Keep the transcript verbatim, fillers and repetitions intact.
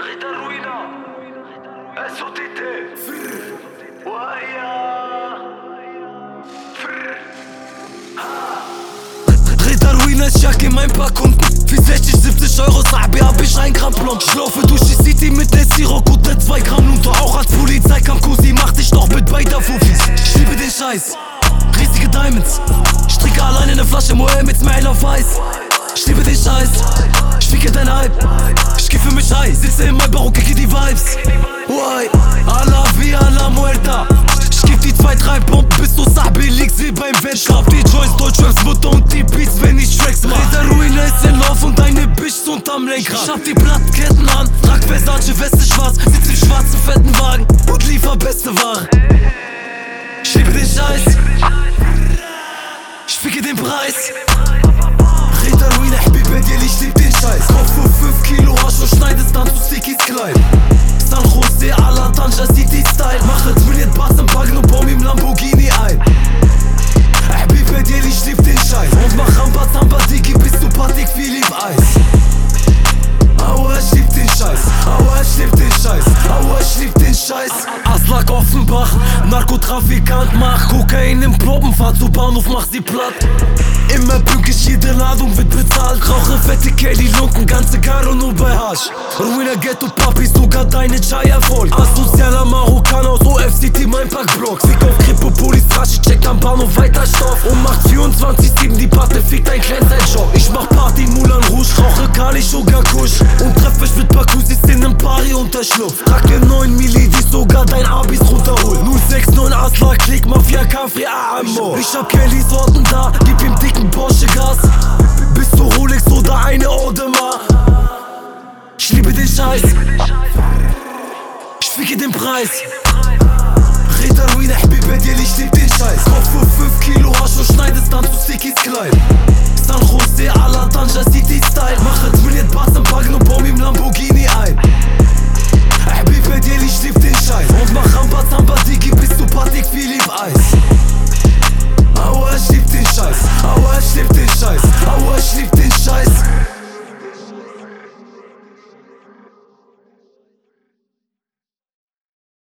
Rita Ruina, S O T T, Waya, Rita Ruina ist Jacke in mein paar Kunden. Für sechzig, siebzig Euro Sabi hab ich ein Gramm Blond. Ich laufe durch die City mit der Zero, gute zwei Gramm Lunter. Auch als Polizei kam Kusi, mach dich doch mit beider Fufis. Ich liebe den Scheiß, riesige Diamonds. Ich stricke alleine eine Flasche Moe mit Smile auf Weiß. Ich liebe den Scheiß, ich wiege dein Hype. Ich geh für mich high, sitze in mein Baro, kicke die Vibes. Why? Allah via la muerta. Ich geb die zwei, drei Bomben, bis du Sabi liegst wie beim Wettkampf. Schraub die Joints, Deutschraps, Mutter und die Beats, wenn ich Tracks mach. Rita Ruina ist in Lauf und deine Bitch unterm Lenkrad. Ich hab die Blattketten an, trag Versace, Weste schwarz. Sitz im schwarzen, fetten Wagen und liefer beste Ware. Ich liebe den Scheiß, ich ficke den Preis. Rita Ruina, Habibi, ich lieb den Scheiß. Kauf für fünf Kilo Hasch und schneidest dann zu Stickies klein. San Jose, a la Tanja, City Style. Mache trainiert Bass im Wagen und bau mir im Lamborghini ein. Habibi, ich lieb den Scheiß. Und mach Ramba, Zamba, Digi, bist du Patik, viel lieb Eis. Aua, ich lieb den Scheiß. Aua, ich lieb den Scheiß. Aua, ich lieb den Scheiß. Aslak Offenbach, Narkotrafikant, mach Kokain im Proben, fahr zu Bahnhof, mach sie platt. Immer pünktlich, jede Ladung wird bezahlt. Rauche fette Kelly Lunken, ganze Karo nur bei Hasch. Ruina Ghetto Papi, sogar deine Chai Erfolg. Asozialer Marokkaner aus O F C T, mein Packblock. Fick auf Kripo, Polis, Raschi, checkt am Bahnhof weiter Stoff. Und macht vierundzwanzig sieben die Patte, fickt ein Kleinzeitjob. Ich mach Party in Moulin Rouge, rauche Kali, Sugar Kush. Und treff mich mit Pakusis in nem Pari unter Schlupf. Trag mir neun Milli, die sogar dein Abis runterholt. null sechs neun Asla, Klick, Mafia, Kaffee, Amor. Ich hab Kellys Worten da, gib ihm dicken Porsche Gas. Bist du Rolex oder eine Audemars? Ich liebe den Scheiß, ich ficke den Preis. Rita Ruina, Habibi, ich lieb den Scheiß. Kauf für fünf Kilo Hasch und schneidest dann zu Stickies klein. San Jose, a la Tanja, City Style. Mache trainiert Bass im Wagen und bau mir im Lamborghini ein. Habibi, ich lieb den Scheiß. Und mach Ramba, Zamba, Digi, bist du Patik, viel lieb Eis. Aua, ich lieb den Scheiß. Aua, ich lieb den Scheiß. Aua, ich lieb